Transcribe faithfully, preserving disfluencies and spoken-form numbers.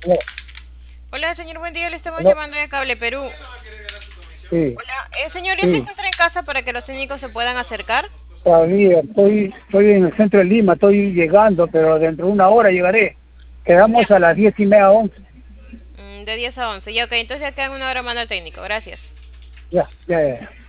Aló, Hola, señor, buen día. Le estamos aló, llamando de Cable Perú. sí, Hola, eh, señor, ¿ya se sí, encuentra en casa para que los técnicos se puedan acercar? todavía estoy, estoy en el centro de Lima, estoy llegando, pero dentro de una hora llegaré. Ya. Quedamos a las diez y media, once. Mm, de diez a once. Ya, ok, entonces ya quedan una hora manda el técnico. Gracias. Ya, ya, ya.